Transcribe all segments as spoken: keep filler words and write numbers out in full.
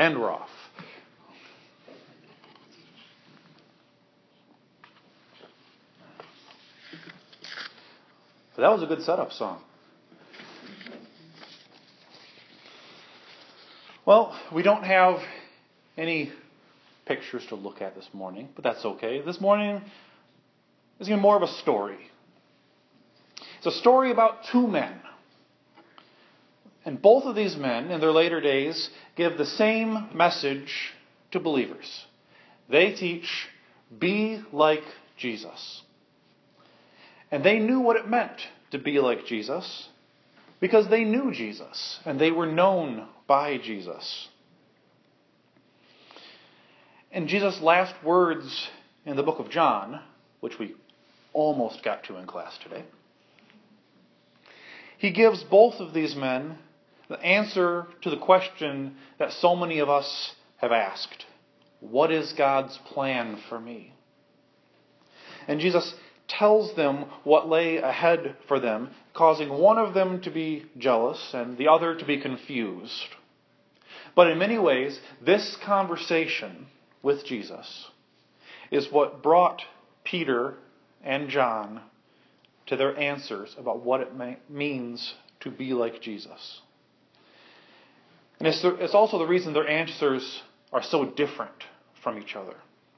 And we're off. So that was a good setup song. Well, we don't have any pictures to look at this morning, but that's okay. This morning is going to be more of a story. It's a story about two men. And both of these men, in their later days, give the same message to believers. They teach, be like Jesus. And they knew what it meant to be like Jesus because they knew Jesus and they were known by Jesus. And Jesus' last words in the book of John, which we almost got to in class today, he gives both of these men the answer to the question that so many of us have asked. What is God's plan for me? And Jesus tells them what lay ahead for them, causing one of them to be jealous and the other to be confused. But in many ways, this conversation with Jesus is what brought Peter and John to their answers about what it may, means to be like Jesus. And it's, the, it's also the reason their answers are so different from each other.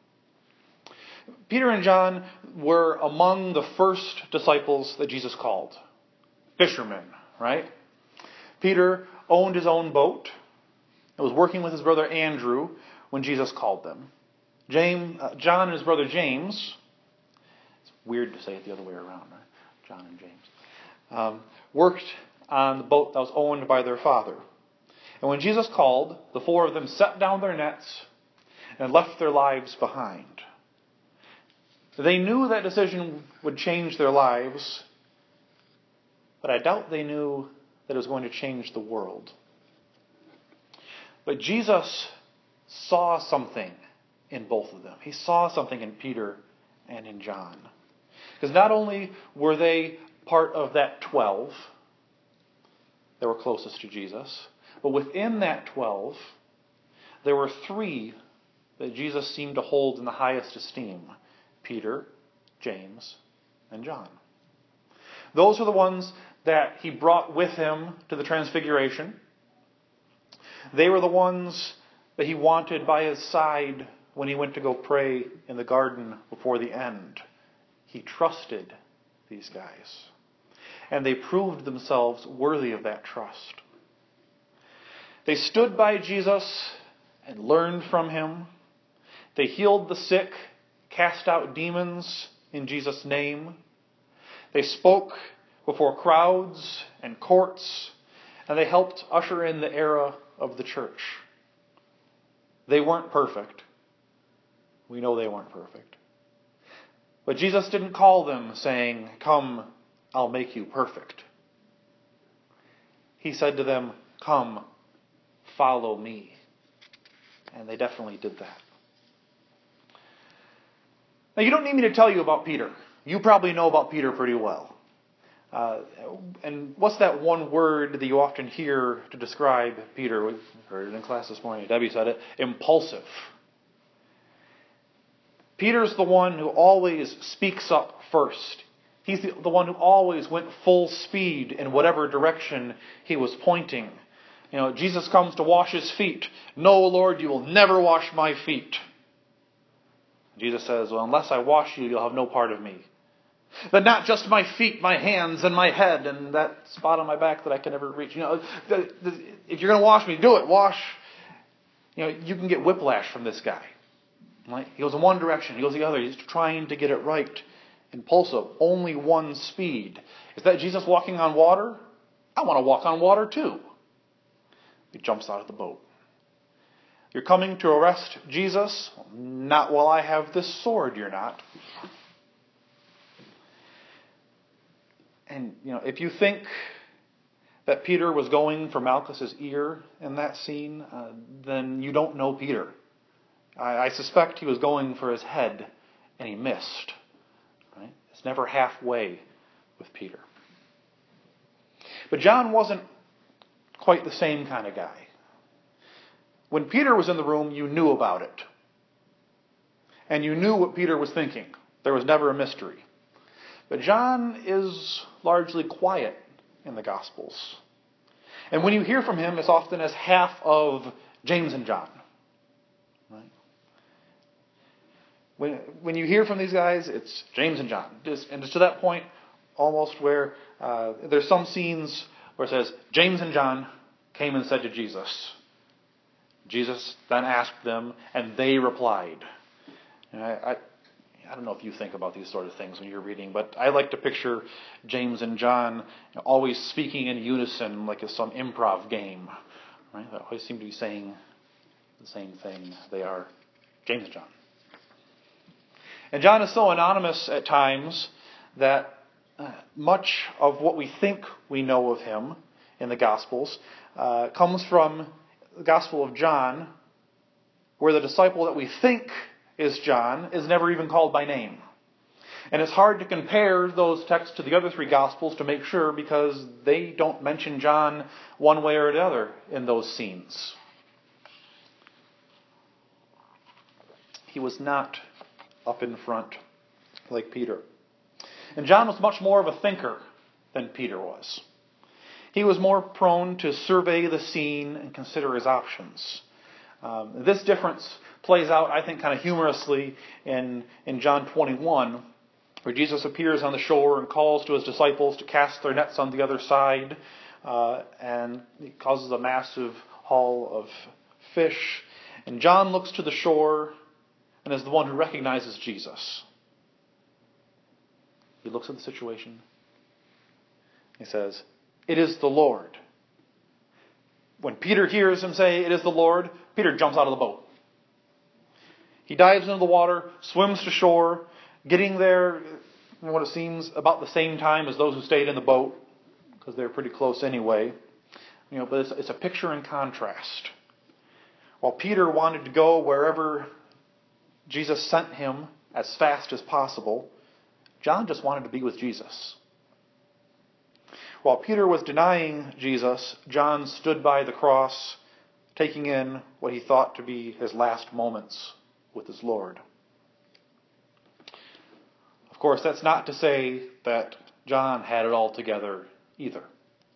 Peter and John were among the first disciples that Jesus called. Fishermen, right? Peter owned his own boat and was working with his brother Andrew when Jesus called them. James, uh, John and his brother James, it's weird to say it the other way around, right? John and James, um, worked on the boat that was owned by their father. And when Jesus called, the four of them set down their nets and left their lives behind. They knew that decision would change their lives, but I doubt they knew that it was going to change the world. But Jesus saw something in both of them. He saw something in Peter and in John. Because not only were they part of that twelve that were closest to Jesus, but within that twelve, there were three that Jesus seemed to hold in the highest esteem. Peter, James, and John. Those are the ones that he brought with him to the Transfiguration. They were the ones that he wanted by his side when he went to go pray in the garden before the end. He trusted these guys. And they proved themselves worthy of that trust. They stood by Jesus and learned from him. They healed the sick, cast out demons in Jesus' name. They spoke before crowds and courts, and they helped usher in the era of the church. They weren't perfect. We know they weren't perfect. But Jesus didn't call them saying, "Come, I'll make you perfect." He said to them, "Come, follow me." And they definitely did that. Now, you don't need me to tell you about Peter. You probably know about Peter pretty well. Uh, and what's that one word that you often hear to describe Peter? We heard it in class this morning. Debbie said it. Impulsive. Peter's the one who always speaks up first. He's the, the one who always went full speed in whatever direction he was pointing. You know, Jesus comes to wash his feet. "No, Lord, you will never wash my feet." Jesus says, "Well, unless I wash you, you'll have no part of me." But not just my feet, my hands, and my head, and that spot on my back that I can never reach. You know, the, the, if you're going to wash me, do it. Wash. You know, you can get whiplash from this guy. Right? He goes in one direction, he goes the other. He's trying to get it right. Impulsive. Only one speed. Is that Jesus walking on water? I want to walk on water too. He jumps out of the boat. You're coming to arrest Jesus? Not while I have this sword, you're not. And, you know, if you think that Peter was going for Malchus's ear in that scene, uh, then you don't know Peter. I, I suspect he was going for his head, and he missed. Right? It's never halfway with Peter. But John wasn't quite the same kind of guy. when Peter was in the room, you knew about it. And you knew what Peter was thinking. There was never a mystery. But John is largely quiet in the Gospels. And when you hear from him, it's often as half of James and John. Right? When, when you hear from these guys, it's James and John. And it's to that point almost where uh, there's some scenes where it says, James and John came and said to Jesus. Jesus then asked them, and they replied. And I, I, I don't know if you think about these sort of things when you're reading, but I like to picture James and John, you know, always speaking in unison like it's some improv game. Right? They always seem to be saying the same thing. They are James and John. And John is so anonymous at times that uh, much of what we think we know of him in the Gospels uh, comes from the Gospel of John, where the disciple that we think is John is never even called by name. And it's hard to compare those texts to the other three Gospels to make sure, because they don't mention John one way or the other in those scenes. He was not up in front like Peter. And John was much more of a thinker than Peter was. He was more prone to survey the scene and consider his options. Um, this difference plays out, I think, kind of humorously in, in John twenty-one, where Jesus appears on the shore and calls to his disciples to cast their nets on the other side, uh, and he causes a massive haul of fish. And John looks to the shore and is the one who recognizes Jesus. He looks at the situation. He says, "It is the Lord." When Peter hears him say, "It is the Lord," Peter jumps out of the boat. He dives into the water, swims to shore, getting there in what it seems about the same time as those who stayed in the boat, because they're pretty close anyway. You know, but it's, it's a picture in contrast. While Peter wanted to go wherever Jesus sent him as fast as possible, John just wanted to be with Jesus. While Peter was denying Jesus, John stood by the cross, taking in what he thought to be his last moments with his Lord. Of course, that's not to say that John had it all together either.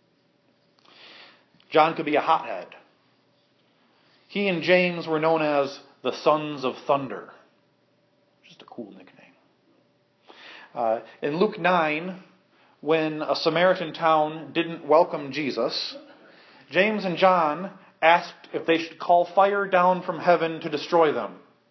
John could be a hothead. He and James were known as the Sons of Thunder. Just a cool nickname. Uh, in Luke nine, when a Samaritan town didn't welcome Jesus, James and John asked if they should call fire down from heaven to destroy them.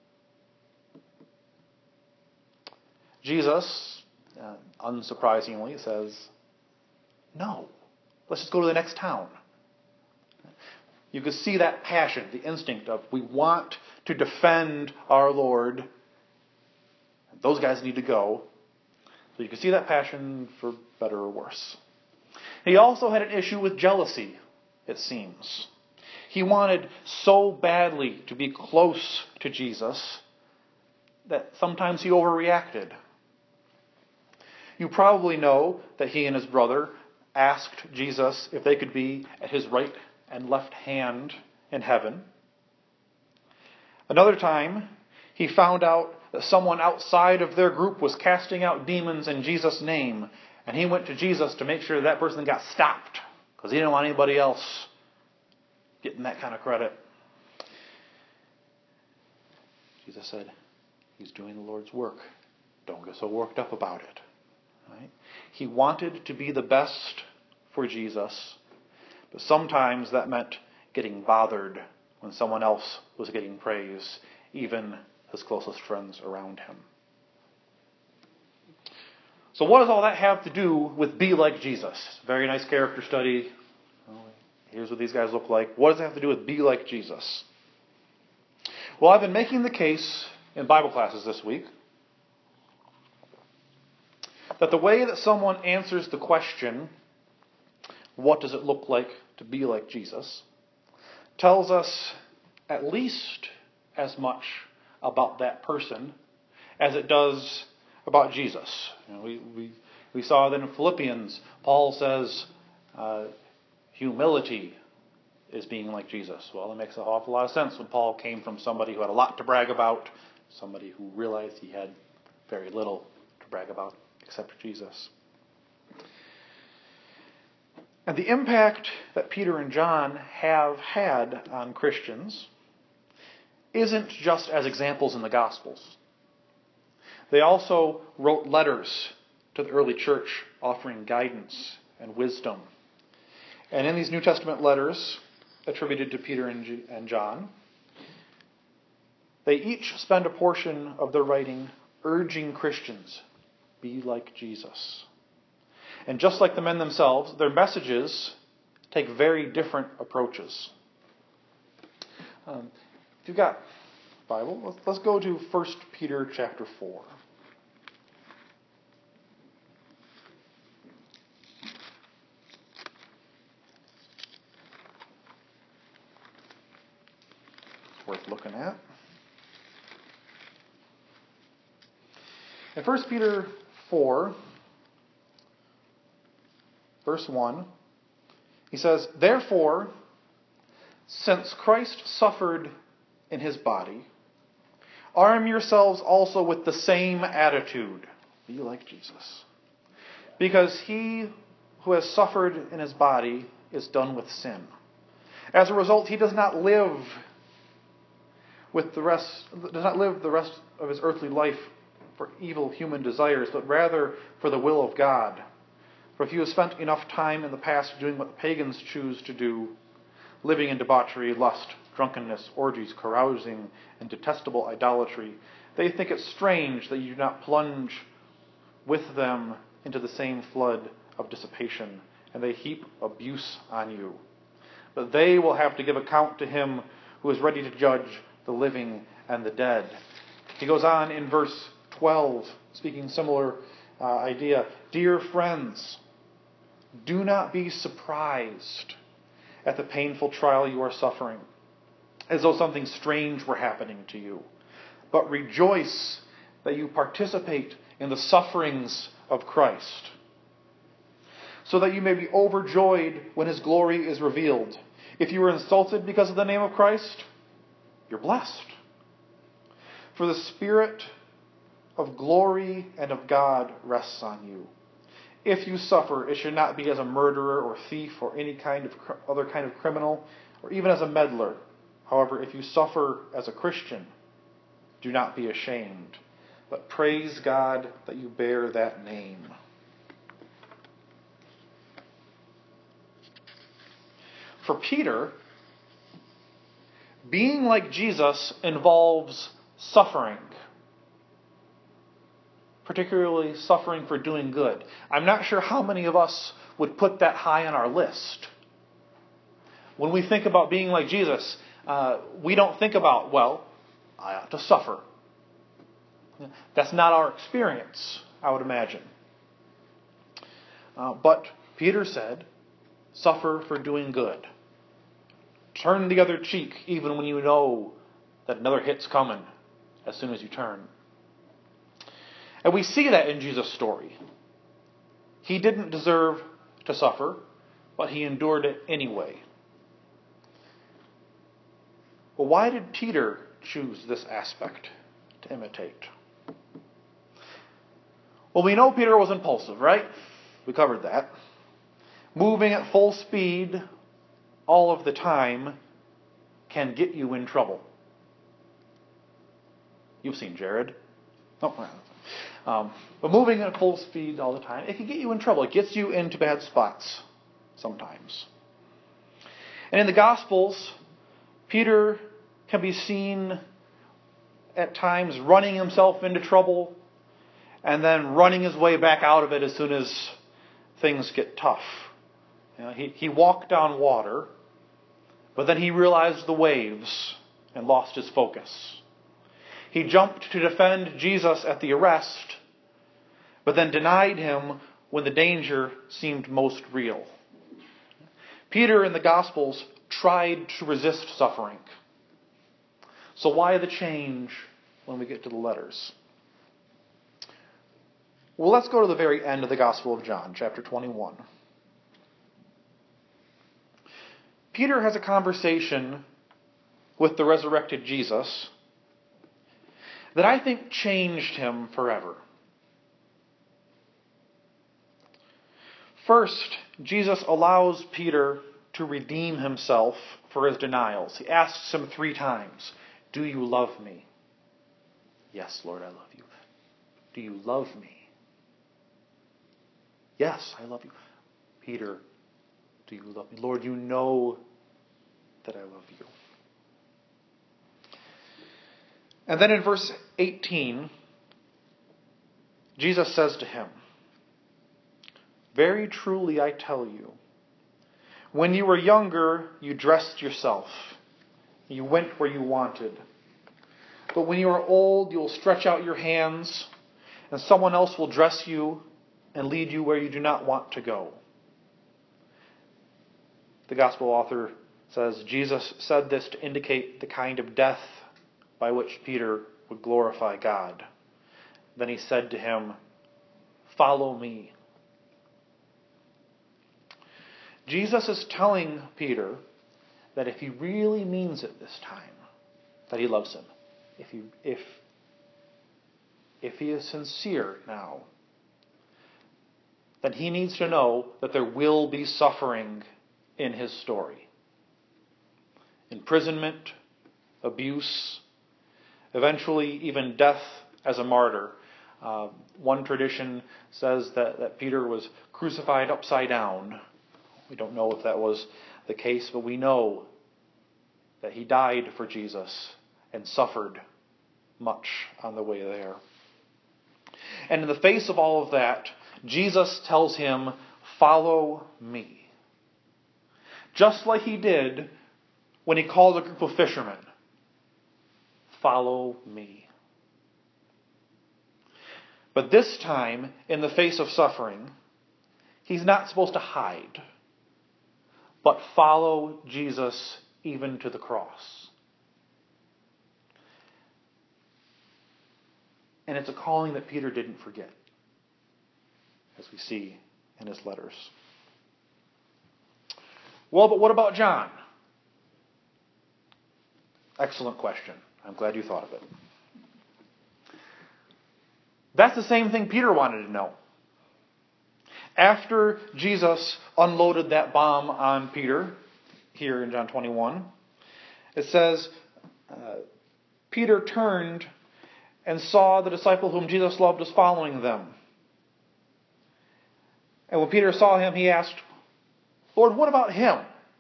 Jesus, uh, unsurprisingly, says, "No, let's just go to the next town." You could see that passion, the instinct of, we want to defend our Lord. Those guys need to go. So you can see that passion, for better or worse. He also had an issue with jealousy, it seems. He wanted so badly to be close to Jesus that sometimes he overreacted. You probably know that he and his brother asked Jesus if they could be at his right and left hand in heaven. Another time, he found out that someone outside of their group was casting out demons in Jesus' name, and he went to Jesus to make sure that person got stopped, because he didn't want anybody else getting that kind of credit. Jesus said, "He's doing the Lord's work. Don't get so worked up about it." Right? He wanted to be the best for Jesus, but sometimes that meant getting bothered when someone else was getting praise, even his closest friends around him. So what does all that have to do with be like Jesus? Very nice character study. Here's what these guys look like. What does it have to do with be like Jesus? Well, I've been making the case in Bible classes this week that the way that someone answers the question, what does it look like to be like Jesus, tells us at least as much about that person as it does about Jesus. You know, we, we, we saw that in Philippians, Paul says uh, humility is being like Jesus? Well, it makes an awful lot of sense when Paul came from somebody who had a lot to brag about, somebody who realized he had very little to brag about except Jesus. And the impact that Peter and John have had on Christians isn't just as examples in the Gospels. They also wrote letters to the early church offering guidance and wisdom. And in these New Testament letters attributed to Peter and John, they each spend a portion of their writing urging Christians, be like Jesus. And just like the men themselves, their messages take very different approaches. Um, if you've got a Bible, let's, let's go to First Peter chapter four. It's worth looking at. In First Peter four, verse one, he says, "Therefore, since Christ suffered in his body, arm yourselves also with the same attitude." Be like Jesus. "Because he who has suffered in his body is done with sin. As a result, he does not live with the rest does not live the rest of his earthly life for evil human desires, but rather for the will of God. For if you have spent enough time in the past doing what the pagans choose to do, living in debauchery, lust, drunkenness, orgies, carousing, and detestable idolatry, they think it strange that you do not plunge with them into the same flood of dissipation, and they heap abuse on you. But they will have to give account to him who is ready to judge the living and the dead." He goes on in verse twelve, speaking similar uh, idea. "Dear friends, do not be surprised at the painful trial you are suffering, as though something strange were happening to you. But rejoice that you participate in the sufferings of Christ, so that you may be overjoyed when his glory is revealed. If you are insulted because of the name of Christ, you're blessed. For the Spirit of glory and of God rests on you. If you suffer, it should not be as a murderer or thief or any kind of other kind of criminal, or even as a meddler. However, if you suffer as a Christian, do not be ashamed, but praise God that you bear that name." For Peter, being like Jesus involves suffering, particularly suffering for doing good. I'm not sure how many of us would put that high on our list. When we think about being like Jesus, uh, we don't think about, well, I ought to suffer. That's not our experience, I would imagine. Uh, but Peter said, suffer for doing good. Turn the other cheek even when you know that another hit's coming as soon as you turn. And we see that in Jesus' story. He didn't deserve to suffer, but he endured it anyway. Well, why did Peter choose this aspect to imitate? Well, we know Peter was impulsive, right? We covered that. Moving at full speed all of the time can get you in trouble. You've seen Jared. Oh, um, but moving at full speed all the time, it can get you in trouble. It gets you into bad spots sometimes. And in the Gospels, Peter can be seen at times running himself into trouble and then running his way back out of it as soon as things get tough. You know, he, he walked on water, but then he realized the waves and lost his focus. He jumped to defend Jesus at the arrest, but then denied him when the danger seemed most real. Peter in the Gospels tried to resist suffering. So why the change when we get to the letters? Well, let's go to the very end of the Gospel of John, chapter twenty-one. Peter has a conversation with the resurrected Jesus that I think changed him forever. First, Jesus allows Peter to redeem himself for his denials. He asks him three times, "Do you love me?" "Yes, Lord, I love you." "Do you love me?" "Yes, I love you." "Peter, do you love me?" "Lord, you know that I love you." And then in verse eighteen, Jesus says to him, "Very truly I tell you, when you were younger, you dressed yourself. You went where you wanted. But when you are old, you will stretch out your hands, and someone else will dress you and lead you where you do not want to go." The gospel author says Jesus said this to indicate the kind of death by which Peter would glorify God. Then he said to him, "Follow me." Jesus is telling Peter that if he really means it this time, that he loves him, if he, if, if he is sincere now, then he needs to know that there will be suffering in his story. Imprisonment, abuse, eventually even death as a martyr. Uh, one tradition says that, that Peter was crucified upside down. We don't know if that was the case, but we know that he died for Jesus and suffered much on the way there. And in the face of all of that, Jesus tells him, "Follow me." Just like he did when he called a group of fishermen. "Follow me." But this time, in the face of suffering, he's not supposed to hide, but follow Jesus even to the cross. And it's a calling that Peter didn't forget, as we see in his letters. Well, but what about John? Excellent question. I'm glad you thought of it. That's the same thing Peter wanted to know. After Jesus unloaded that bomb on Peter, here in John twenty-one, it says, uh, Peter turned and saw the disciple whom Jesus loved was following them. And when Peter saw him, he asked, "Lord, what about him?"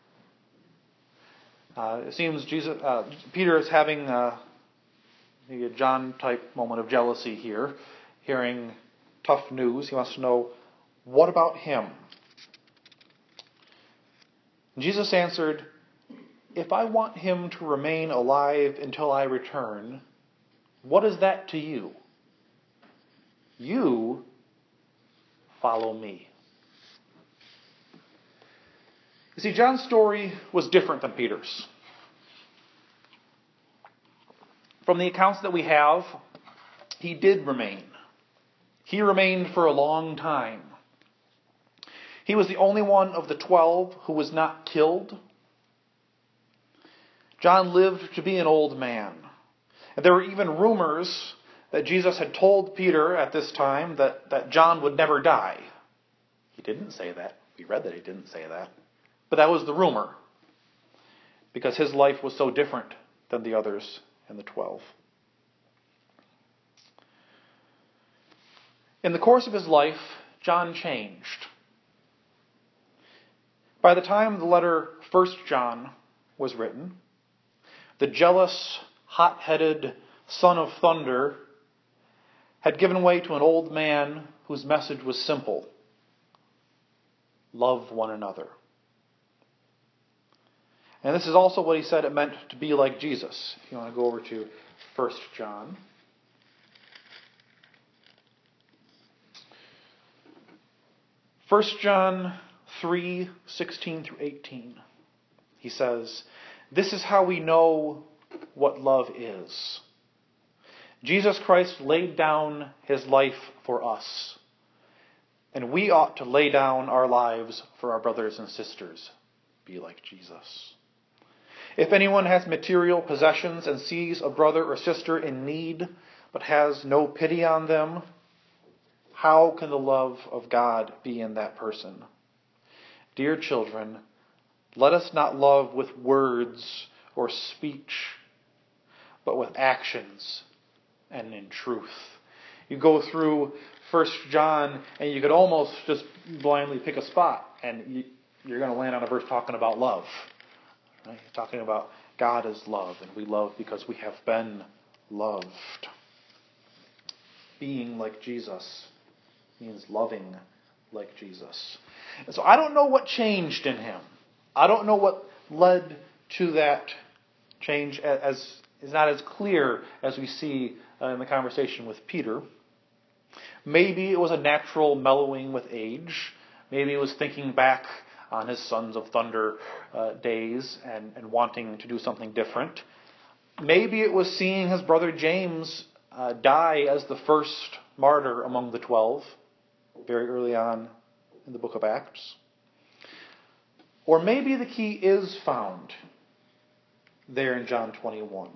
Uh, it seems Jesus, uh, Peter is having uh, maybe a John-type moment of jealousy here, hearing tough news. He wants to know, what about him? And Jesus answered, "If I want him to remain alive until I return, what is that to you? You follow me." You see, John's story was different than Peter's. From the accounts that we have, he did remain. He remained for a long time. He was the only one of the twelve who was not killed. John lived to be an old man. And there were even rumors that Jesus had told Peter at this time that, that John would never die. He didn't say that. We read that he didn't say that. But that was the rumor, because his life was so different than the others in the twelve. In the course of his life, John changed. By the time the letter First John was written, the jealous, hot-headed son of thunder had given way to an old man whose message was simple: love one another. And this is also what he said it meant to be like Jesus. If you want to go over to First John. First John three, sixteen through eighteen. He says, "This is how we know what love is. Jesus Christ laid down his life for us, and we ought to lay down our lives for our brothers and sisters. be like Jesus. If anyone has material possessions and sees a brother or sister in need, but has no pity on them, how can the love of God be in that person? Dear children, let us not love with words or speech, but with actions and in truth. You go through First John, and you could almost just blindly pick a spot, and you, you're going to land on a verse talking about love. Right? Talking about God is love, and we love because we have been loved. Being like Jesus means loving like Jesus. And so I don't know what changed in him. I don't know what led to that change, as is not as clear as we see uh, in the conversation with Peter. Maybe it was a natural mellowing with age. Maybe it was thinking back on his Sons of Thunder uh, days and, and wanting to do something different. Maybe it was seeing his brother James uh, die as the first martyr among the twelve, very early on in the book of Acts. Or maybe the key is found there in John twenty-one.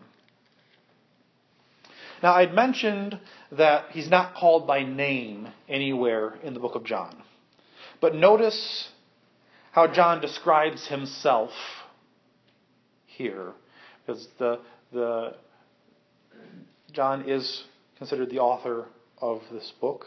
Now, I'd mentioned that he's not called by name anywhere in the book of John. But notice how John describes himself here. Because the, the John is considered the author of this book.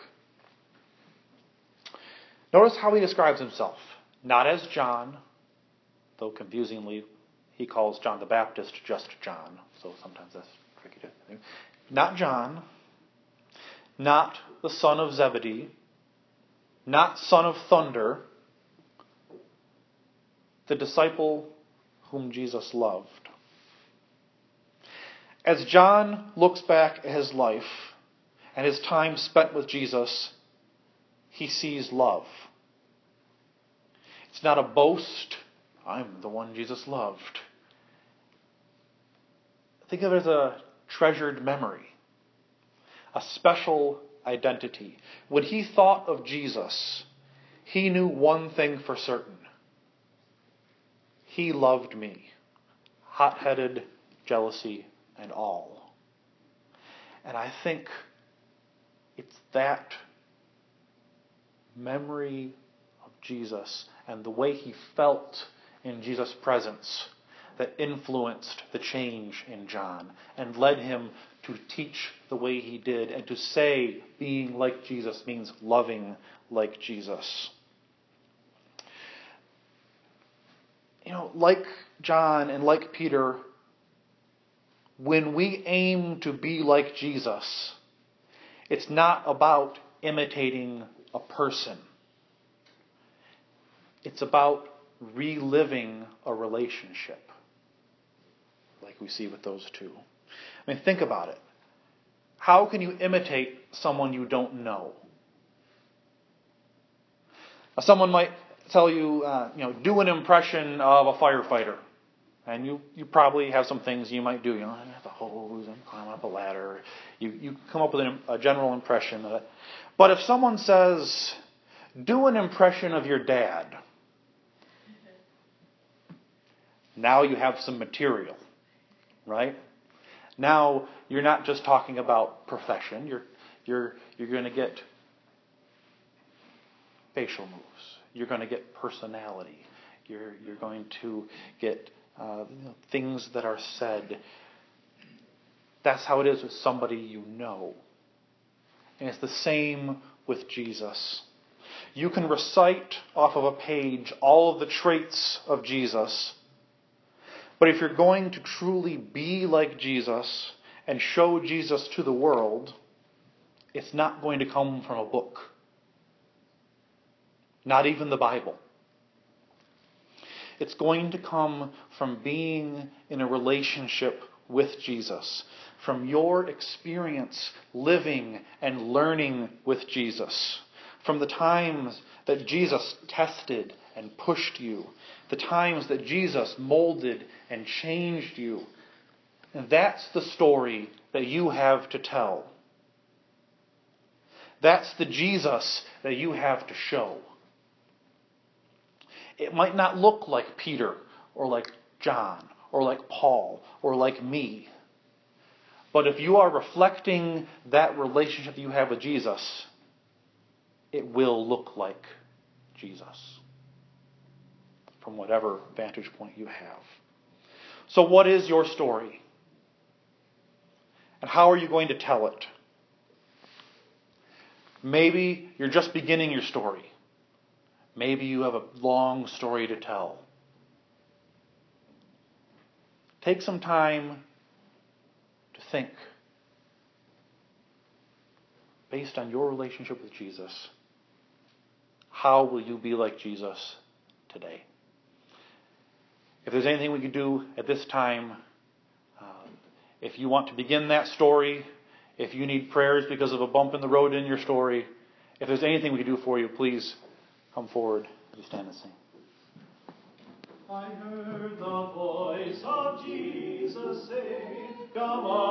Notice how he describes himself. Not as John, though confusingly he calls John the Baptist just John. So sometimes that's tricky to think. Not John, not the son of Zebedee, not son of thunder, the disciple whom Jesus loved. As John looks back at his life and his time spent with Jesus, he sees love. It's not a boast, I'm the one Jesus loved. Think of it as a treasured memory, a special identity. When he thought of Jesus, he knew one thing for certain. He loved me, hot-headed, jealousy, and all. And I think it's that memory of Jesus and the way he felt in Jesus' presence that influenced the change in John and led him to teach the way he did and to say being like Jesus means loving like Jesus. You know, like John and like Peter, when we aim to be like Jesus, it's not about imitating a person. It's about reliving a relationship, like we see with those two. I mean, think about it. How can you imitate someone you don't know? Now, someone might tell you, uh, you know, do an impression of a firefighter. And you, you probably have some things you might do. You know, I have a hose and climb up a ladder. You, you come up with an, a general impression of it. But if someone says, do an impression of your dad, now you have some material, right? Now you're not just talking about profession. You're you're you're going to get facial moves. You're going to get personality. You're you're going to get uh, you know, things that are said. That's how it is with somebody you know. And it's the same with Jesus. You can recite off of a page all of the traits of Jesus. But if you're going to truly be like Jesus and show Jesus to the world, it's not going to come from a book. Not even the Bible. It's going to come from being in a relationship with Jesus. From your experience living and learning with Jesus. From the times that Jesus tested and pushed you. The times that Jesus molded and changed you. And that's the story that you have to tell. That's the Jesus that you have to show. It might not look like Peter or like John or like Paul or like me. But if you are reflecting that relationship that you have with Jesus, it will look like Jesus from whatever vantage point you have. So what is your story? And how are you going to tell it? Maybe you're just beginning your story. Maybe you have a long story to tell. Take some time to think, based on your relationship with Jesus, how will you be like Jesus today? If there's anything we can do at this time, um, if you want to begin that story, if you need prayers because of a bump in the road in your story, if there's anything we can do for you, please come forward as we stand and sing. I heard the voice of Jesus say, "Come on."